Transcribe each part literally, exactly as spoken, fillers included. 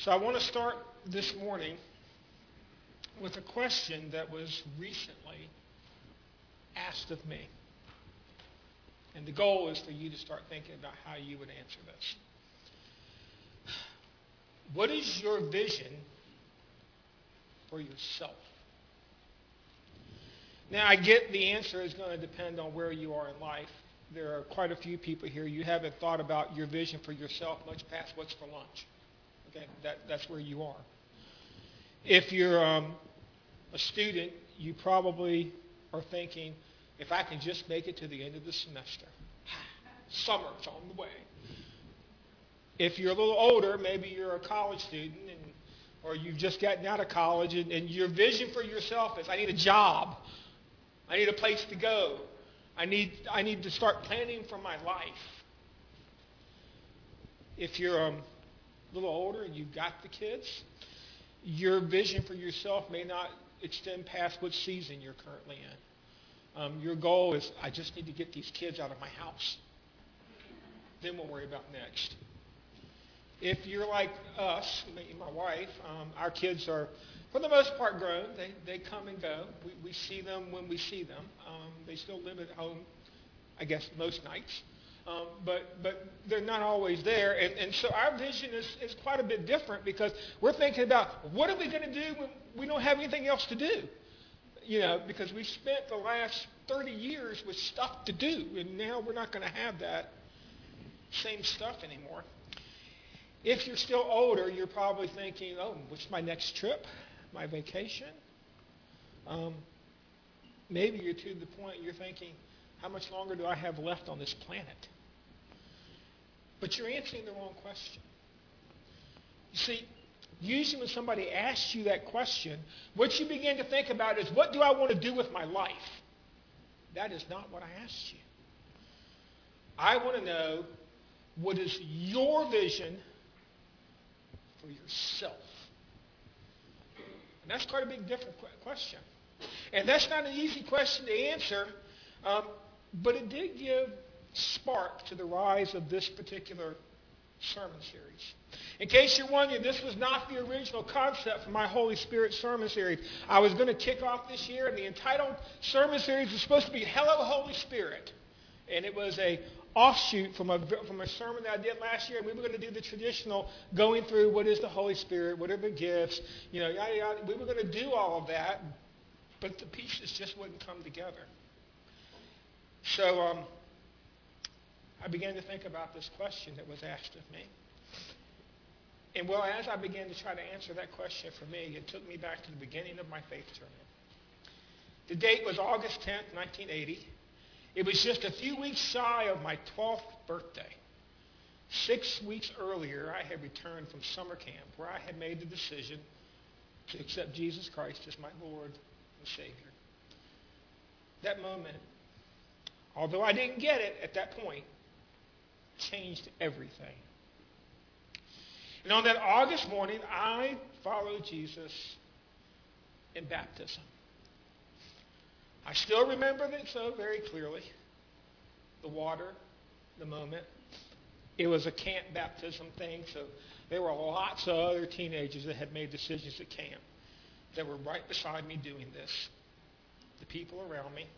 So I want to start this morning with a question that was recently asked of me. And the goal is for you to start thinking about how you would answer this. What is your vision for yourself? Now, I get the answer is going to depend on where you are in life. There are quite a few people here. You haven't thought about your vision for yourself much past what's for lunch. Okay, that, that's where you are. If you're um, a student, you probably are thinking, if I can just make it to the end of the semester, summer's on the way. If you're a little older, maybe you're a college student, and, or you've just gotten out of college, and, and your vision for yourself is, I need a job. I need a place to go. I need, I need to start planning for my life. If you're um, a little older and you've got the kids, your vision for yourself may not extend past what season you're currently in. Um, your goal is, I just need to get these kids out of my house. Then we'll worry about next. If you're like us, me and my wife, um, our kids are, for the most part, grown. They they come and go. We, we see them when we see them. Um, they still live at home, I guess, most nights. Um, but but they're not always there. And, and so our vision is, is quite a bit different because we're thinking about, what are we going to do when we don't have anything else to do? You know, because we've spent the last thirty years with stuff to do, and now we're not going to have that same stuff anymore. If you're still older, you're probably thinking, oh, what's my next trip, my vacation? Um, maybe you're to the point you're thinking, how much longer do I have left on this planet? But you're answering the wrong question. You see, usually when somebody asks you that question, what you begin to think about is, what do I want to do with my life? That is not what I asked you. I want to know, what is your vision for yourself? And that's quite a big different question. And that's not an easy question to answer, um, but it did give spark to the rise of this particular sermon series. In case you're wondering, this was not the original concept for my Holy Spirit sermon series. I was going to kick off this year, and the entitled sermon series was supposed to be Hello, Holy Spirit. And it was a offshoot from a, from a sermon that I did last year, and we were going to do the traditional going through what is the Holy Spirit, what are the gifts, you know, yada, yada. We were going to do all of that, but the pieces just wouldn't come together. So um, I began to think about this question that was asked of me. And well, as I began to try to answer that question for me, it took me back to the beginning of my faith journey. The date was August tenth, nineteen eighty. It was just a few weeks shy of my twelfth birthday. Six weeks earlier, I had returned from summer camp where I had made the decision to accept Jesus Christ as my Lord and Savior. That moment, although I didn't get it at that point, changed everything. And on that August morning, I followed Jesus in baptism. I still remember it so very clearly. The water, the moment. It was a camp baptism thing, so there were lots of other teenagers that had made decisions at camp that were right beside me doing this. The people around me.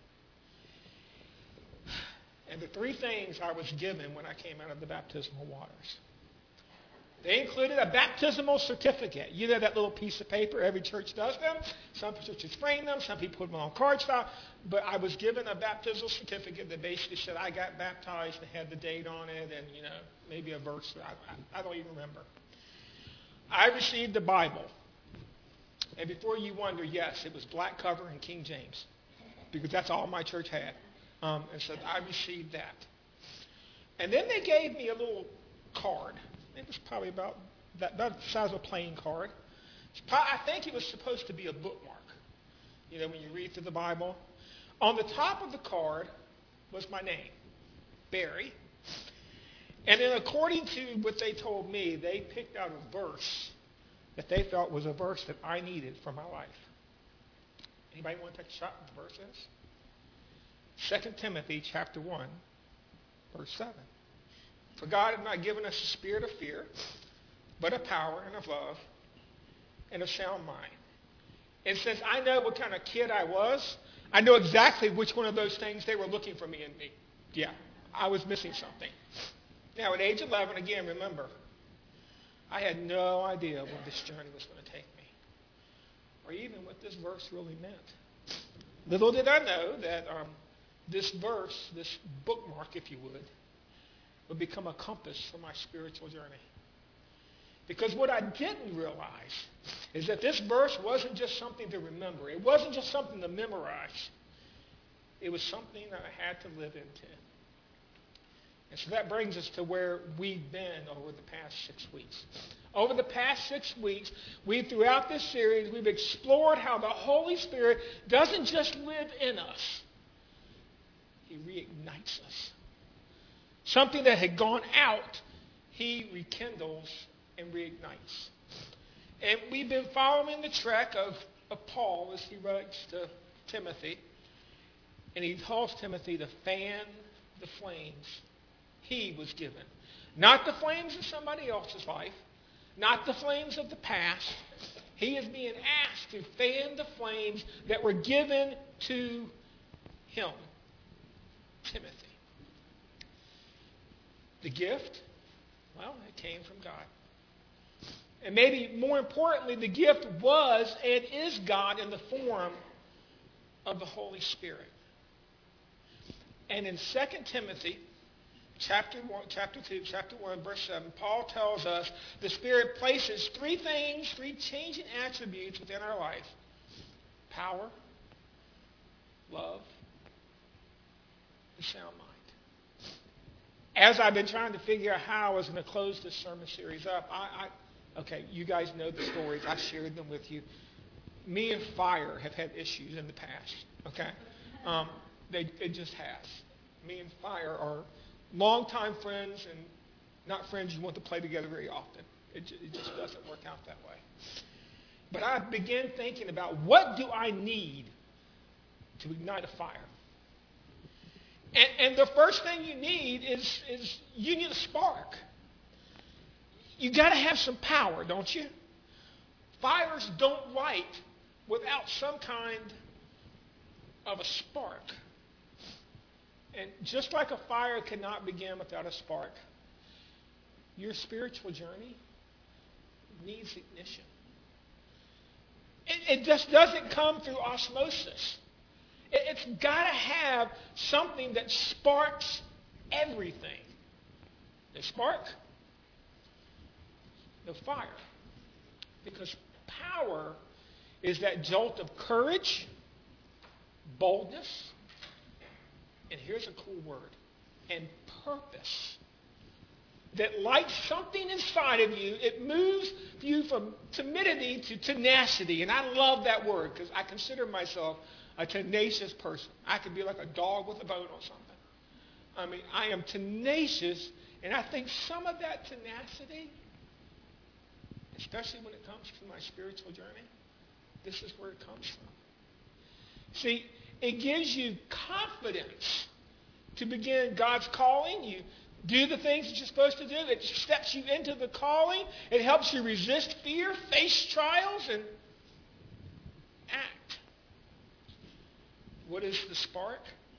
And the three things I was given when I came out of the baptismal waters. They included a baptismal certificate. You know that little piece of paper? Every church does them. Some churches frame them. Some people put them on card style. But I was given a baptismal certificate that basically said I got baptized and had the date on it and, you know, maybe a verse. I, I, I don't even remember. I received the Bible. And before you wonder, yes, it was black cover and King James. Because that's all my church had. Um, and so I received that. And then they gave me a little card. It was probably about that, about the size of a playing card. I think it was supposed to be a bookmark. You know, when you read through the Bible. On the top of the card was my name, Barry. And then according to what they told me, they picked out a verse that they felt was a verse that I needed for my life. Anybody want to take a shot at what the verse is? Second Timothy chapter one, verse seven. For God has not given us a spirit of fear, but of power and of love and of sound mind. And since I know what kind of kid I was, I know exactly which one of those things they were looking for me in me. Yeah, I was missing something. Now, at age eleven, again, remember, I had no idea where this journey was going to take me, or even what this verse really meant. Little did I know that um, this verse, this bookmark, if you would, would become a compass for my spiritual journey. Because what I didn't realize is that this verse wasn't just something to remember. It wasn't just something to memorize. It was something that I had to live into. And so that brings us to where we've been over the past six weeks. Over the past six weeks, we throughout this series, we've explored how the Holy Spirit doesn't just live in us. He reignites us. Something that had gone out, he rekindles and reignites. And we've been following the track of, of Paul as he writes to Timothy. And he tells Timothy to fan the flames he was given. Not the flames of somebody else's life. Not the flames of the past. He is being asked to fan the flames that were given to him, Timothy. The gift, well, it came from God. And maybe more importantly, the gift was and is God in the form of the Holy Spirit. And in Second Timothy, chapter one, chapter two, chapter one, verse seven, Paul tells us the Spirit places three things, three changing attributes within our life: power, love, and sound mind. As I've been trying to figure out how I was going to close this sermon series up, I, I okay, you guys know the stories. I shared them with you. Me and fire have had issues in the past. Okay, um, they it just has. Me and fire are longtime friends, and not friends you want to play together very often. It, it just doesn't work out that way. But I began thinking about, what do I need to ignite a fire? And, and the first thing you need is, is you need a spark. You got to have some power, don't you? Fires don't light without some kind of a spark. And just like a fire cannot begin without a spark, your spiritual journey needs ignition. It, it just doesn't come through osmosis. It, it's got to have something that sparks everything. The spark? No fire. Because power is that jolt of courage, boldness, and here's a cool word, and purpose, that lights something inside of you. It moves you from timidity to tenacity. And I love that word because I consider myself a tenacious person. I could be like a dog with a bone or something. I mean, I am tenacious, and I think some of that tenacity, especially when it comes to my spiritual journey, this is where it comes from. See, it gives you confidence to begin God's calling. You do the things that you're supposed to do. It steps you into the calling. It helps you resist fear, face trials, and act. What is the spark?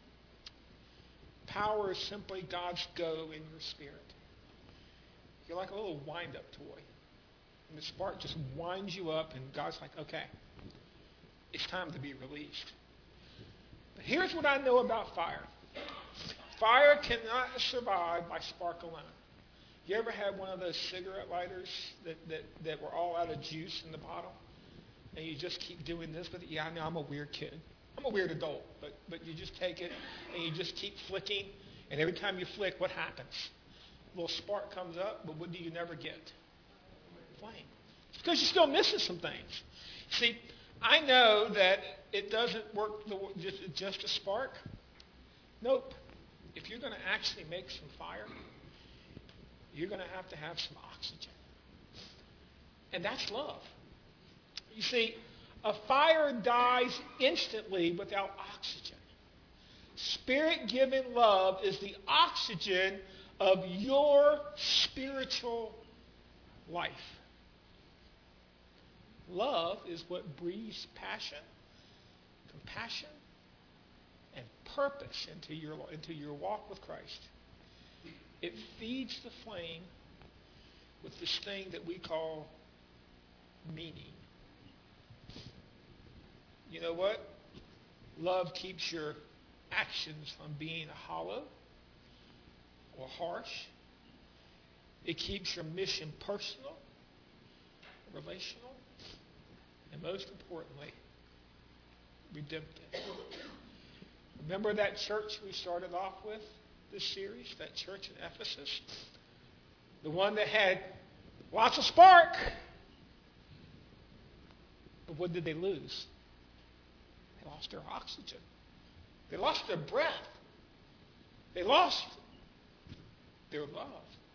Power is simply God's go in your spirit. You're like a little wind-up toy. And the spark just winds you up, and God's like, okay, it's time to be released. But here's what I know about fire. Fire cannot survive by spark alone. You ever had one of those cigarette lighters that, that, that were all out of juice in the bottle? And you just keep doing this with it? Yeah, I know I'm a weird kid. I'm a weird adult. But, but you just take it and you just keep flicking. And every time you flick, what happens? A little spark comes up, but what do you never get? Flame. It's because you're still missing some things. See, I know that it doesn't work the, just, just a spark. Nope. If you're going to actually make some fire, you're going to have to have some oxygen. And that's love. You see, a fire dies instantly without oxygen. Spirit-given love is the oxygen of your spiritual life. Love is what breathes passion, compassion, and purpose into your, into your walk with Christ. It feeds the flame with this thing that we call meaning. You know what? Love keeps your actions from being hollow or harsh. It keeps your mission personal, relational, and most importantly, redemptive. Remember that church we started off with this series, that church in Ephesus? The one that had lots of spark. But what did they lose? They lost their oxygen. They lost their breath. They lost their love,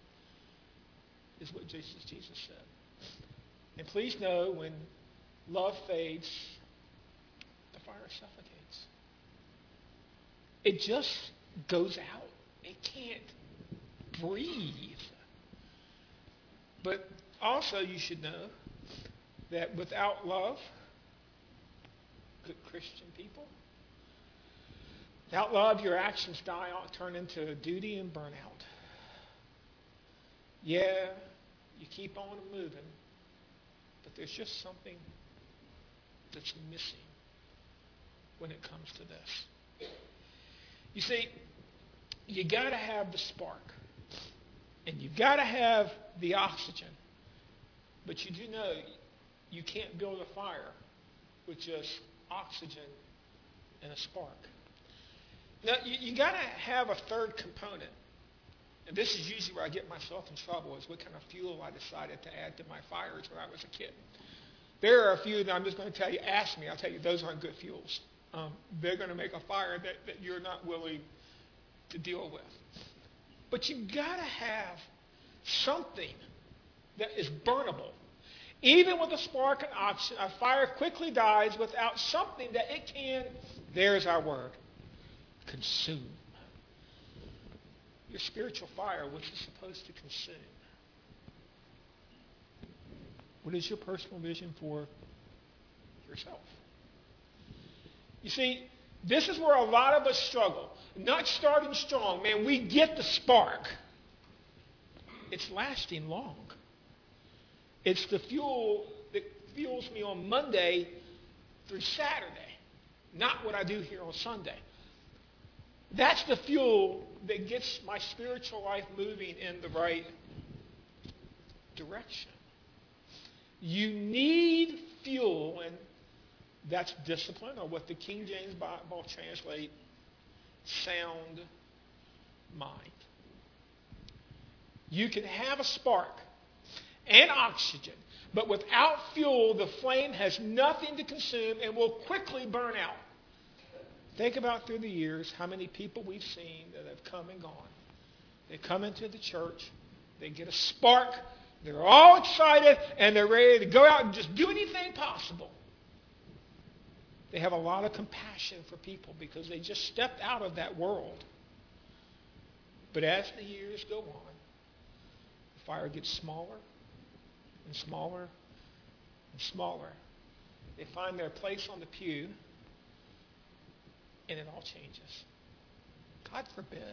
is what Jesus, Jesus said. And please know, when love fades, the fire suffocates. It just goes out. It can't breathe. But also you should know that without love, good Christian people, without love, your actions die out, turn into duty and burnout. Yeah, you keep on moving, but there's just something that's missing when it comes to this. You see, you got to have the spark, and you got to have the oxygen, but you do know you can't build a fire with just oxygen and a spark. Now, you, you got to have a third component. And this is usually where I get myself in trouble, is what kind of fuel I decided to add to my fires when I was a kid. There are a few that I'm just going to tell you, ask me, I'll tell you, those aren't good fuels. Um, they're going to make a fire that, that you're not willing to deal with. But you got to have something that is burnable. Even with a spark and oxygen, a fire quickly dies without something that it can, there's our word, consume. Your spiritual fire, what's it supposed to consume? What is your personal vision for yourself? You see, this is where a lot of us struggle. Not starting strong. Man, we get the spark. It's lasting long. It's the fuel that fuels me on Monday through Saturday, not what I do here on Sunday. That's the fuel that gets my spiritual life moving in the right direction. You need fuel, and that's discipline, or what the King James Bible translate, sound mind. You can have a spark and oxygen, but without fuel, the flame has nothing to consume and will quickly burn out. Think about through the years how many people we've seen that have come and gone. They come into the church, they get a spark, they're all excited, and they're ready to go out and just do anything possible. They have a lot of compassion for people because they just stepped out of that world. But as the years go on, the fire gets smaller and smaller and smaller. They find their place on the pew, and it all changes. God forbid.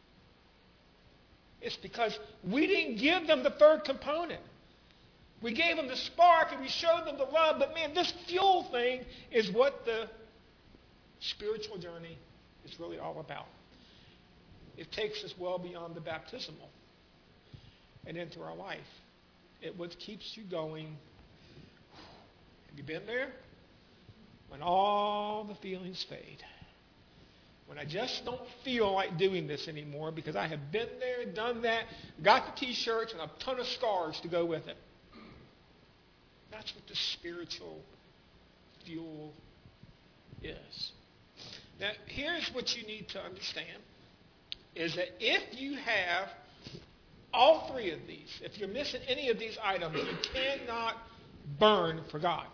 It's because we didn't give them the third component. We gave them the spark and we showed them the love, but man, this fuel thing is what the spiritual journey is really all about. It takes us well beyond the baptismal and into our life. It what keeps you going. Have you been there? When all the feelings fade. When I just don't feel like doing this anymore because I have been there, done that, got the t-shirts and a ton of scars to go with it. That's what the spiritual fuel is. Now, here's what you need to understand, is that if you have all three of these, if you're missing any of these items, you cannot burn for God.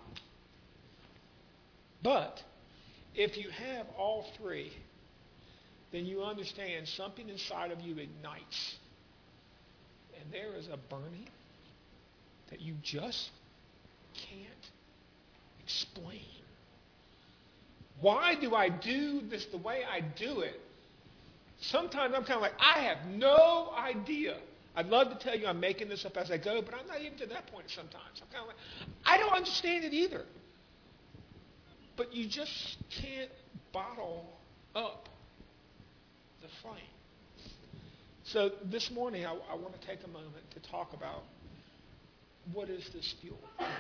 But if you have all three, then you understand something inside of you ignites. And there is a burning that you just can't explain. Why do I do this the way I do it? Sometimes I'm kind of like, I have no idea. I'd love to tell you I'm making this up as I go, but I'm not even to that point sometimes. I'm kind of like, I don't understand it either. But you just can't bottle up the flame. So this morning, I, I want to take a moment to talk about what is this fuel?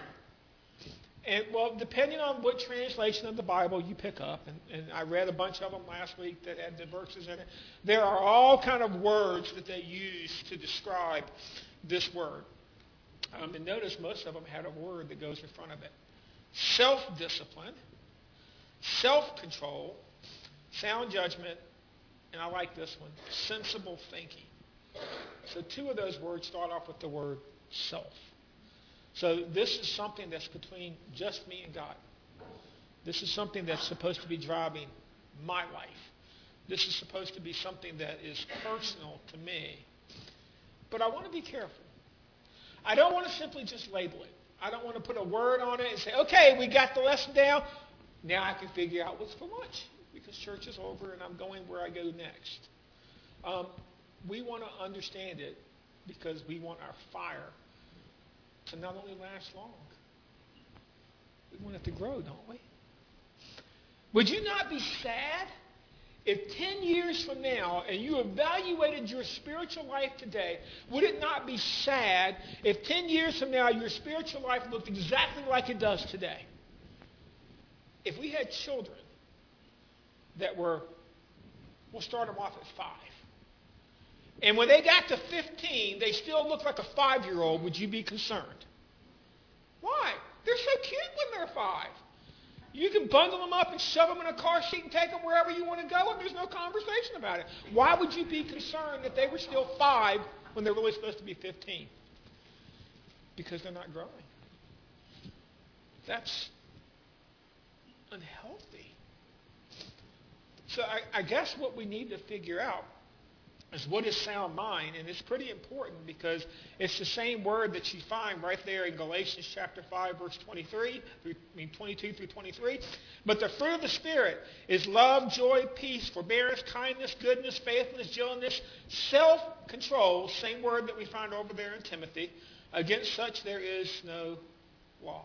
And, well, depending on what translation of the Bible you pick up, and, and I read a bunch of them last week that had the verses in it, there are all kind of words that they use to describe this word. Um, and notice most of them had a word that goes in front of it. Self-discipline, self-control, sound judgment, and I like this one, sensible thinking. So two of those words start off with the word self. So this is something that's between just me and God. This is something that's supposed to be driving my life. This is supposed to be something that is personal to me. But I want to be careful. I don't want to simply just label it. I don't want to put a word on it and say, okay, we got the lesson down. Now I can figure out what's for lunch because church is over and I'm going where I go next. Um, we want to understand it because we want our fire to not only last long, we want it to grow, don't we? Would you not be sad if ten years from now and you evaluated your spiritual life today? Would it not be sad if ten years from now your spiritual life looked exactly like it does today? If we had children that were, we'll start them off at five. And when they got to fifteen, they still look like a five-year-old, would you be concerned? Why? They're so cute when they're five. You can bundle them up and shove them in a car seat and take them wherever you want to go, and there's no conversation about it. Why would you be concerned that they were still five when they're really supposed to be fifteen? Because they're not growing. That's unhealthy. So I, I guess what we need to figure out is what is sound mind, and it's pretty important because it's the same word that you find right there in Galatians chapter five, verse twenty-three, I mean twenty-two through twenty-three. But the fruit of the Spirit is love, joy, peace, forbearance, kindness, goodness, faithfulness, gentleness, self-control, same word that we find over there in Timothy. Against such there is no law.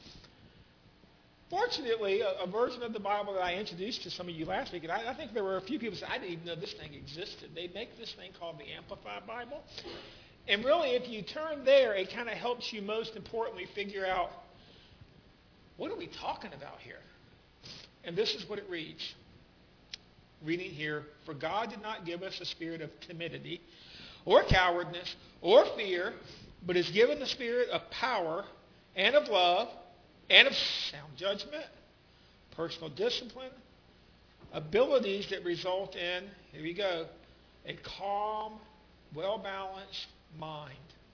Fortunately, a, a version of the Bible that I introduced to some of you last week, and I, I think there were a few people who said, I didn't even know this thing existed. They make this thing called the Amplified Bible. And really, if you turn there, it kind of helps you most importantly figure out, what are we talking about here? And this is what it reads. Reading here, for God did not give us a spirit of timidity or cowardness or fear, but has given the spirit of power and of love and of sound judgment, personal discipline, abilities that result in, here we go, a calm, well-balanced mind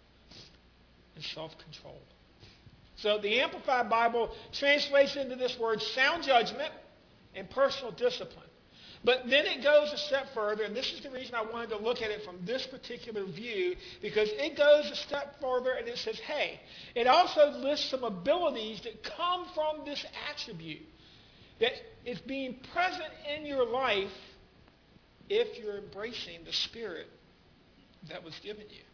and self-control. So the Amplified Bible translates into this word sound judgment and personal discipline. But then it goes a step further, and this is the reason I wanted to look at it from this particular view, because it goes a step further and it says, hey, it also lists some abilities that come from this attribute that is being present in your life if you're embracing the Spirit that was given you.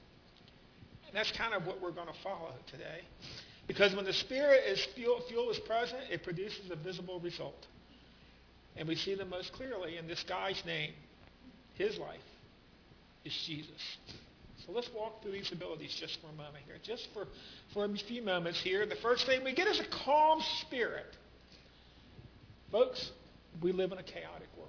And that's kind of what we're going to follow today. Because when the Spirit is fuel, fuel is present, it produces a visible result. And we see them most clearly in this guy's name. His life is Jesus. So let's walk through these abilities just for a moment here. Just for, for a few moments here. The first thing we get is a calm spirit. Folks, we live in a chaotic world.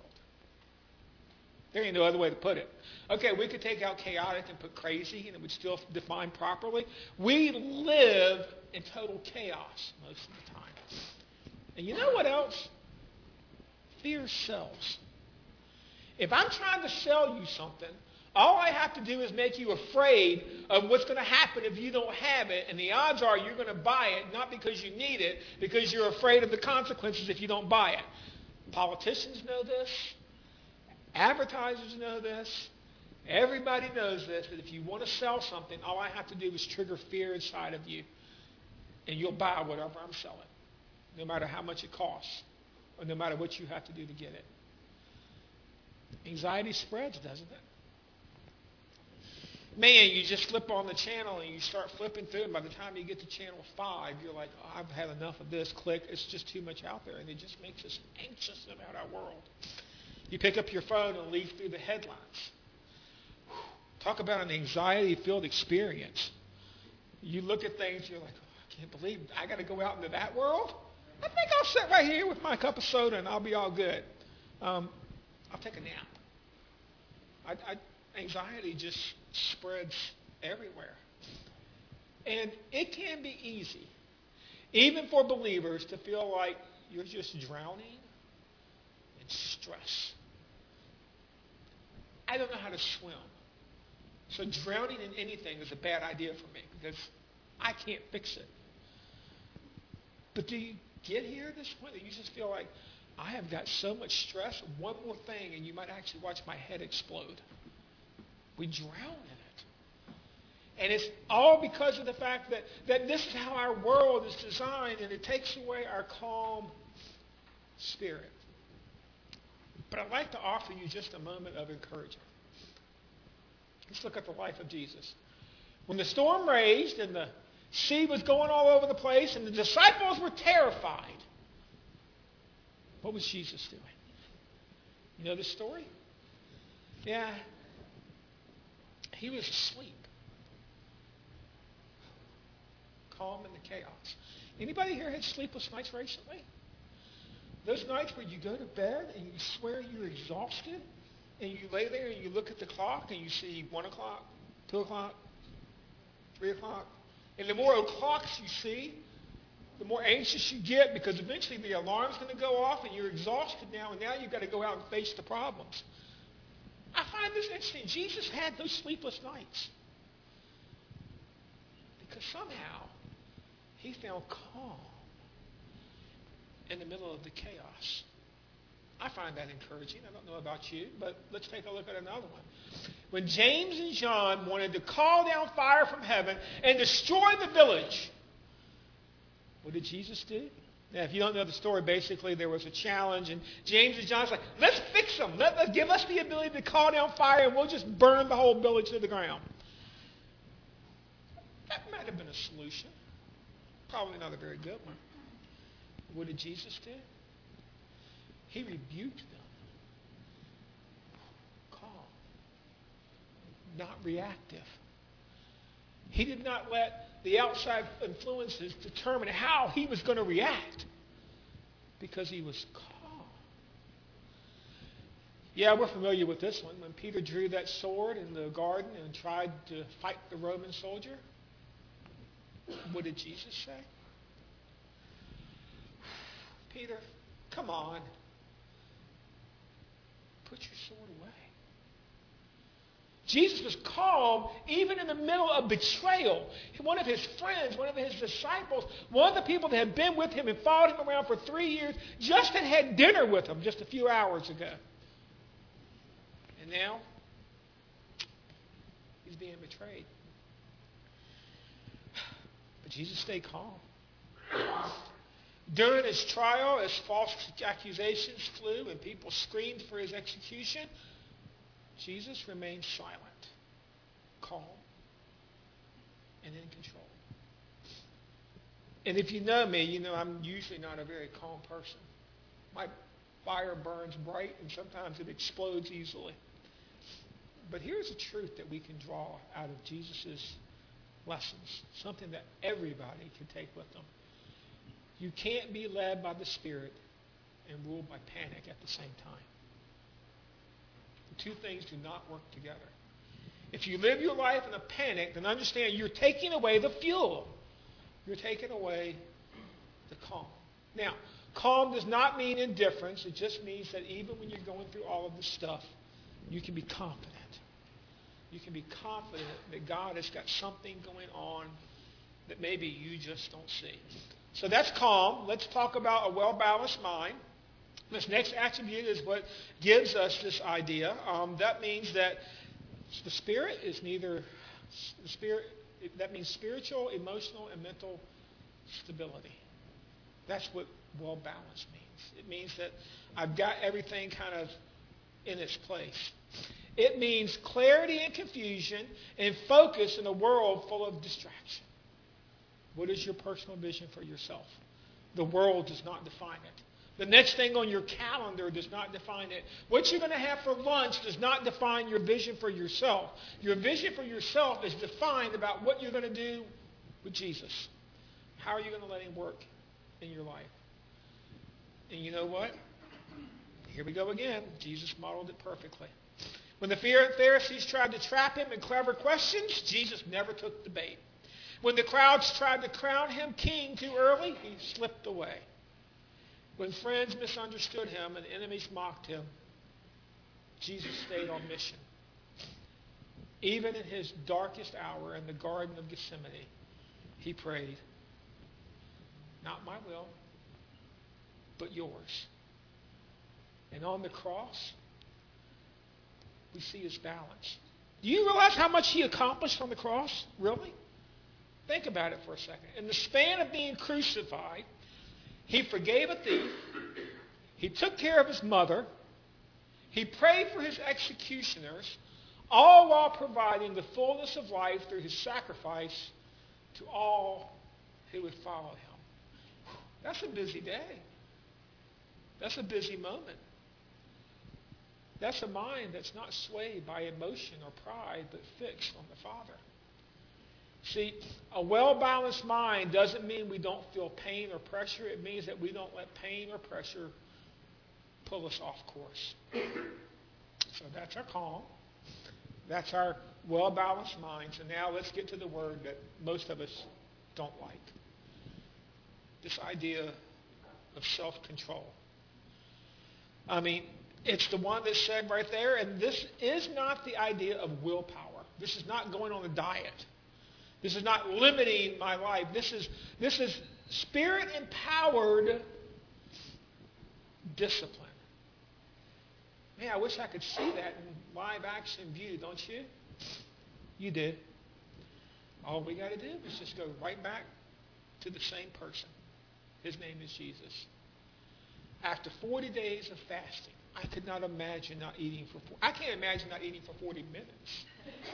There ain't no other way to put it. Okay, we could take out chaotic and put crazy, and it would still define properly. We live in total chaos most of the time. And you know what else? Fear sells. If I'm trying to sell you something, all I have to do is make you afraid of what's going to happen if you don't have it, and the odds are you're going to buy it, not because you need it, because you're afraid of the consequences if you don't buy it. Politicians know this. Advertisers know this. Everybody knows this, that if you want to sell something, all I have to do is trigger fear inside of you, and you'll buy whatever I'm selling, no matter how much it costs, or no matter what you have to do to get it. Anxiety spreads, doesn't it? Man, you just flip on the channel and you start flipping through, and by the time you get to channel five, you're like, oh, I've had enough of this. Click. It's just too much out there, and it just makes us anxious about our world. You pick up your phone and leaf through the headlines. Talk about an anxiety-filled experience. You look at things, you're like, oh, I can't believe it. I got to go out into that world? I think I'll sit right here with my cup of soda and I'll be all good. Um, I'll take a nap. I, I, anxiety just spreads everywhere. And it can be easy, even for believers, to feel like you're just drowning in stress. I don't know how to swim. So drowning in anything is a bad idea for me because I can't fix it. But do you get here at this point that you just feel like, I have got so much stress, one more thing, and you might actually watch my head explode. We drown in it. And it's all because of the fact that, that this is how our world is designed, and it takes away our calm spirit. But I'd like to offer you just a moment of encouragement. Let's look at the life of Jesus. When the storm raged and the sea was going all over the place and the disciples were terrified, what was Jesus doing? You know this story? Yeah. He was asleep. Calm in the chaos. Anybody here had sleepless nights recently? Those nights where you go to bed and you swear you're exhausted, and you lay there and you look at the clock and you see one o'clock, two o'clock, three o'clock. And the more o'clocks you see, the more anxious you get because eventually the alarm's going to go off and you're exhausted now, and now you've got to go out and face the problems. I find this interesting. Jesus had those sleepless nights because somehow he found calm in the middle of the chaos. I find that encouraging. I don't know about you, but let's take a look at another one. When James and John wanted to call down fire from heaven and destroy the village, what did Jesus do? Now, if you don't know the story, basically there was a challenge, and James and John's like, let's fix them. Let, let, give us the ability to call down fire, and we'll just burn the whole village to the ground. That might have been a solution. Probably not a very good one. What did Jesus do? He rebuked them. Calm. Not reactive. He did not let the outside influences determine how he was going to react because he was calm. Yeah, we're familiar with this one. When Peter drew that sword in the garden and tried to fight the Roman soldier, what did Jesus say? Peter, come on. Put your sword away. Jesus was calm even in the middle of betrayal. One of his friends, one of his disciples, one of the people that had been with him and followed him around for three years, just had had dinner with him just a few hours ago. And now, he's being betrayed. But Jesus stayed calm. During his trial, as false accusations flew and people screamed for his execution, Jesus remained silent, calm, and in control. And if you know me, you know I'm usually not a very calm person. My fire burns bright, and sometimes it explodes easily. But here's a truth that we can draw out of Jesus' lessons, something that everybody can take with them. You can't be led by the Spirit and ruled by panic at the same time. The two things do not work together. If you live your life in a panic, then understand you're taking away the fuel. You're taking away the calm. Now, calm does not mean indifference. It just means that even when you're going through all of this stuff, you can be confident. You can be confident that God has got something going on that maybe you just don't see. So that's calm. Let's talk about a well-balanced mind. This next attribute is what gives us this idea. Um, that means that The Spirit is neither, the Spirit, that means spiritual, emotional, and mental stability. That's what well-balanced means. It means that I've got everything kind of in its place. It means clarity and confusion and focus in a world full of distraction. What is your personal vision for yourself? The world does not define it. The next thing on your calendar does not define it. What you're going to have for lunch does not define your vision for yourself. Your vision for yourself is defined about what you're going to do with Jesus. How are you going to let him work in your life? And you know what? Here we go again. Jesus modeled it perfectly. When the Pharisees tried to trap him in clever questions, Jesus never took the bait. When the crowds tried to crown him king too early, he slipped away. When friends misunderstood him and enemies mocked him, Jesus stayed on mission. Even in his darkest hour in the Garden of Gethsemane, he prayed, not my will, but yours. And on the cross, we see his balance. Do you realize how much he accomplished on the cross? Really? Think about it for a second. In the span of being crucified, he forgave a thief. He took care of his mother. He prayed for his executioners, all while providing the fullness of life through his sacrifice to all who would follow him. That's a busy day. That's a busy moment. That's a mind that's not swayed by emotion or pride, but fixed on the Father. See, a well-balanced mind doesn't mean we don't feel pain or pressure. It means that we don't let pain or pressure pull us off course. So that's our calm. That's our well-balanced mind. So now let's get to the word that most of us don't like. This idea of self-control. I mean, it's the one that's said right there, and this is not the idea of willpower. This is not going on a diet. This is not limiting my life. This is, this is Spirit-empowered discipline. Man, I wish I could see that in live action view, don't you? You did. All we got to do is just go right back to the same person. His name is Jesus. After forty days of fasting, I could not imagine not eating for four, I can't imagine not eating for forty minutes.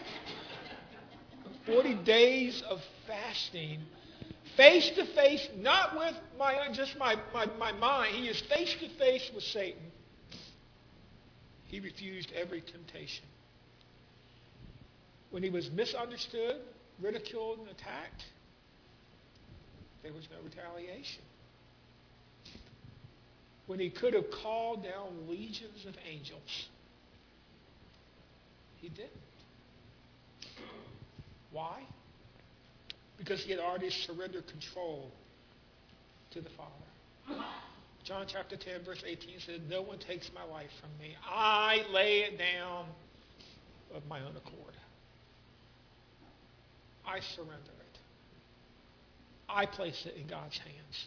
forty days of fasting, face to face, not with my just my, my, my mind. He is face to face with Satan. He refused every temptation. When he was misunderstood, ridiculed, and attacked, there was no retaliation. When he could have called down legions of angels, he didn't. Why? Because he had already surrendered control to the Father. John chapter ten, verse eighteen said, no one takes my life from me. I lay it down of my own accord. I surrender it. I place it in God's hands.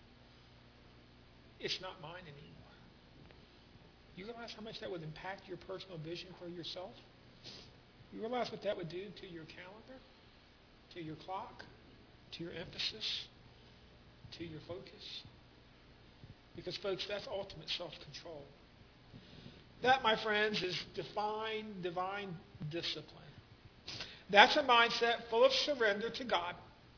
It's not mine anymore. You realize how much that would impact your personal vision for yourself? You realize what that would do to your calendar, to your clock, to your emphasis, to your focus? Because, folks, that's ultimate self-control. That, my friends, is divine, divine discipline. That's a mindset full of surrender to God.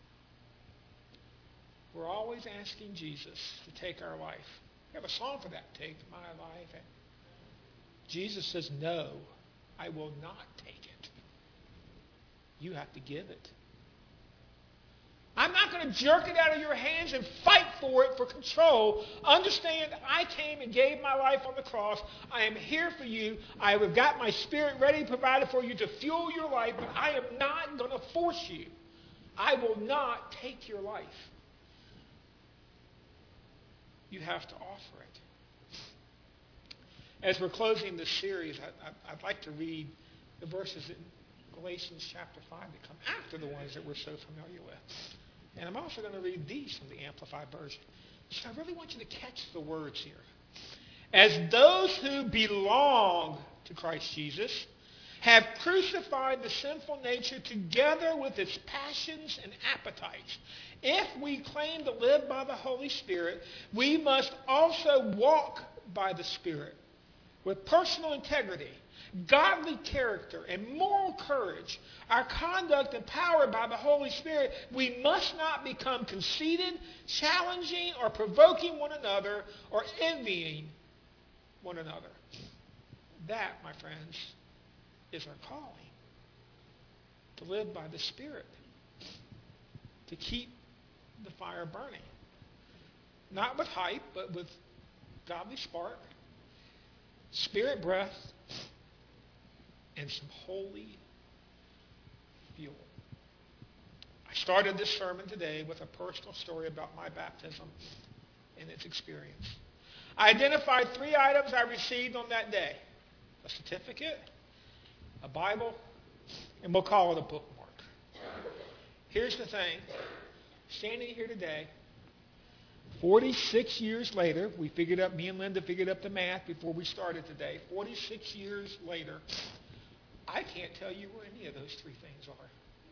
We're always asking Jesus to take our life. We have a song for that, Take My Life. And Jesus says, no, I will not take it. You have to give it. I'm not going to jerk it out of your hands and fight for it for control. Understand, I came and gave my life on the cross. I am here for you. I have got my Spirit ready provided for you to fuel your life, but I am not going to force you. I will not take your life. You have to offer it. As we're closing this series, I, I, I'd like to read the verses in Galatians chapter five that come after the ones that we're so familiar with. And I'm also going to read these from the Amplified Version. So I really want you to catch the words here. As those who belong to Christ Jesus, have crucified the sinful nature together with its passions and appetites. If we claim to live by the Holy Spirit, we must also walk by the Spirit with personal integrity, godly character, and moral courage. Our conduct empowered by the Holy Spirit, we must not become conceited, challenging, or provoking one another, or envying one another. That, my friends, is our calling. To live by the Spirit. To keep the fire burning. Not with hype, but with godly spark, Spirit breath, and some holy fuel. I started this sermon today with a personal story about my baptism and its experience. I identified three items I received on that day. A certificate, a Bible, and we'll call it a bookmark. Here's the thing. Standing here today, forty-six years later, we figured up, me and Linda figured up the math before we started today. forty-six years later, I can't tell you where any of those three things are.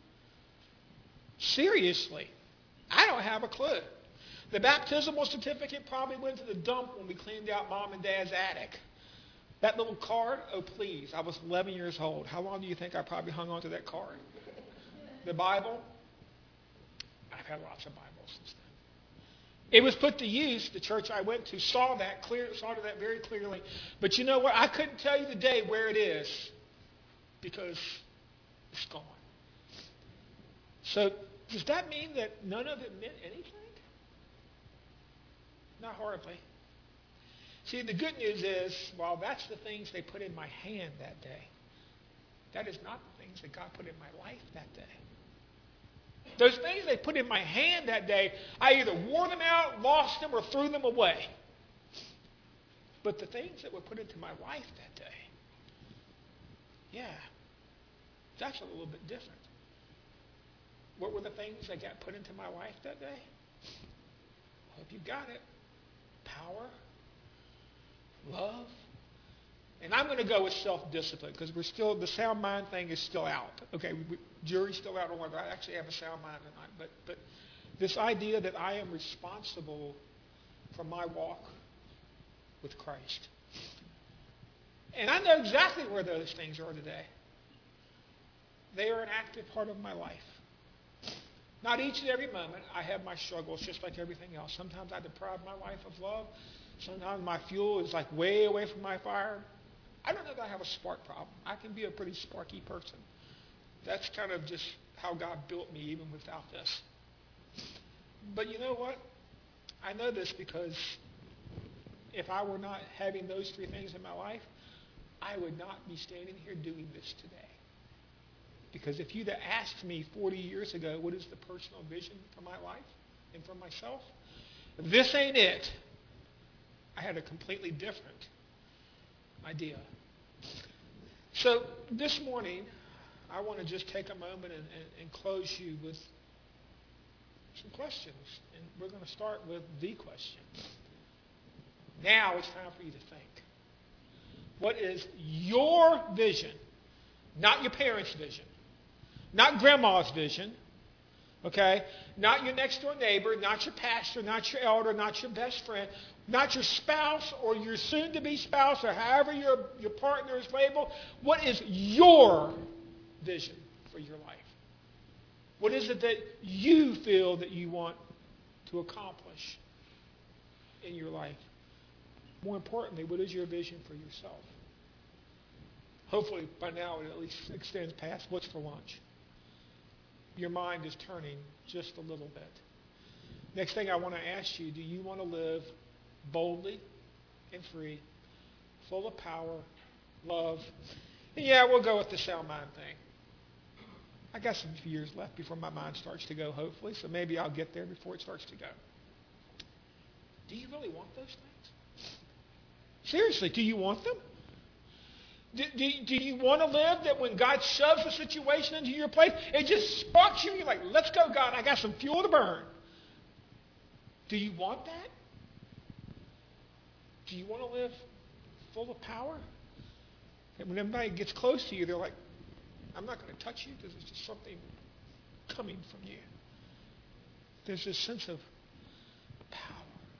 Seriously, I don't have a clue. The baptismal certificate probably went to the dump when we cleaned out Mom and Dad's attic. That little card, oh please, I was eleven years old. How long do you think I probably hung on to that card? The Bible, I've had lots of Bibles since then. It was put to use. The church I went to saw that clear, saw that very clearly. But you know what? I couldn't tell you today where it is because it's gone. So does that mean that none of it meant anything? Not hardly. See, the good news is, while that's the things they put in my hand that day, that is not the things that God put in my life that day. Those things they put in my hand that day, I either wore them out, lost them, or threw them away. But the things that were put into my life that day, yeah, that's a little bit different. What were the things that got put into my life that day? I hope you got it. Power, love, and I'm going to go with self-discipline because we're still, the sound mind thing is still out. Okay, we, jury's still out on whether I actually have a sound mind or not. But, but this idea that I am responsible for my walk with Christ. And I know exactly where those things are today. They are an active part of my life. Not each and every moment. I have my struggles just like everything else. Sometimes I deprive my life of love. Sometimes my fuel is like way away from my fire. I don't know that I have a spark problem. I can be a pretty sparky person. That's kind of just how God built me even without this. But you know what? I know this because if I were not having those three things in my life, I would not be standing here doing this today. Because if you'd have asked me forty years ago, what is the personal vision for my life and for myself? This ain't it. I had a completely different idea. So this morning, I want to just take a moment and, and, and close you with some questions. And we're going to start with the question. Now it's time for you to think. What is your vision? Not your parents' vision. Not grandma's vision. Okay? Not your next door neighbor, not your pastor, not your elder, not your best friend, not your spouse or your soon-to-be spouse or however your, your partner is labeled. What is your vision for your life? What is it that you feel that you want to accomplish in your life? More importantly, what is your vision for yourself? Hopefully by now it at least extends past what's for lunch. Your mind is turning just a little bit. Next thing I want to ask you, do you want to live boldly and free, full of power, love? And yeah, we'll go with the sound mind thing. I got some years left before my mind starts to go, hopefully, so maybe I'll get there before it starts to go. Do you really want those things? Seriously, do you want them? Do, do, do you want to live that when God shoves a situation into your place, it just sparks you and you're like, let's go, God, I got some fuel to burn. Do you want that? Do you want to live full of power? And when everybody gets close to you, they're like, I'm not going to touch you because there's just something coming from you. There's this sense of power.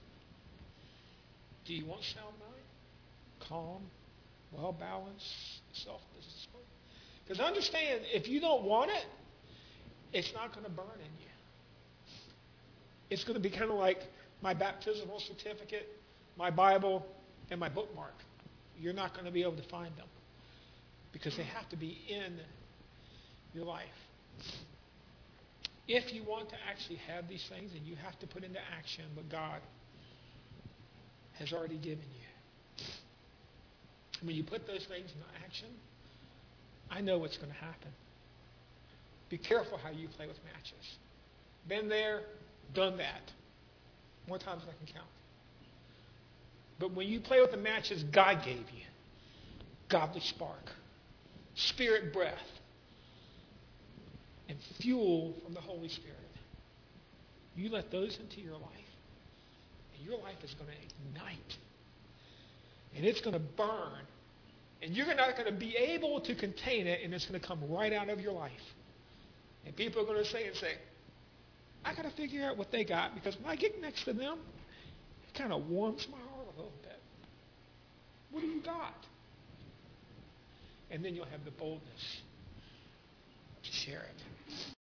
Do you want sound mind? Calm, well-balanced, self-discipline? Because understand, if you don't want it, it's not going to burn in you. It's going to be kind of like my baptismal certificate, my Bible, and my bookmark. You're not going to be able to find them because they have to be in your life. If you want to actually have these things, then you have to put into action what God has already given you. When you put those things into action, I know what's going to happen. Be careful how you play with matches. Been there, done that. More times than I can count. But when you play with the matches God gave you, godly spark, spirit breath, and fuel from the Holy Spirit, you let those into your life, and your life is going to ignite. And it's going to burn. And you're not going to be able to contain it, and it's going to come right out of your life. And people are going to say and say, I got to figure out what they got, because when I get next to them, it kind of warms my heart a little bit. What do you got? And then you'll have the boldness to share it.